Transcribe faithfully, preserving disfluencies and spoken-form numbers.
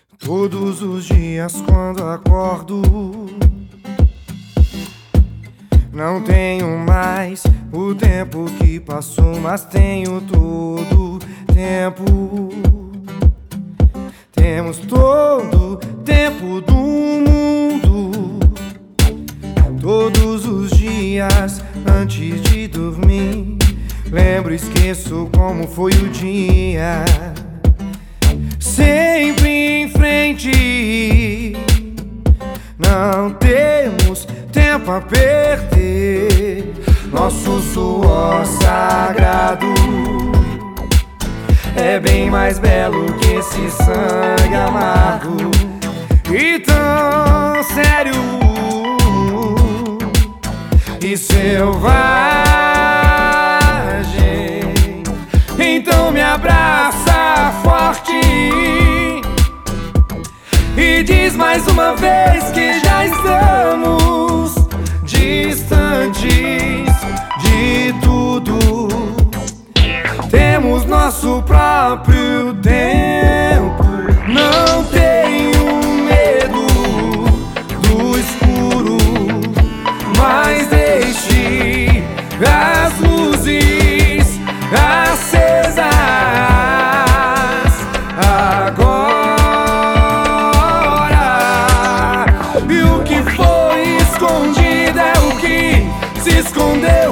Todos os dias quando acordo, não tenho mais o tempo que passou, mas tenho todo tempo. Temos todo o tempo do mundo. Todos os dias antes de dormir, lembro e esqueço como foi o dia. Sempre em frente, não temos tempo a perder. Nosso suor sagrado é bem mais belo que esse sangue amargo e tão sério e selvagem. Então me abraça forte e diz mais uma vez que já estamos distantes de tudo. Temos nosso próprio tempo. Não tenho medo do escuro, mas deixe as luzes acesas agora. E o que foi escondido é o que se escondeu.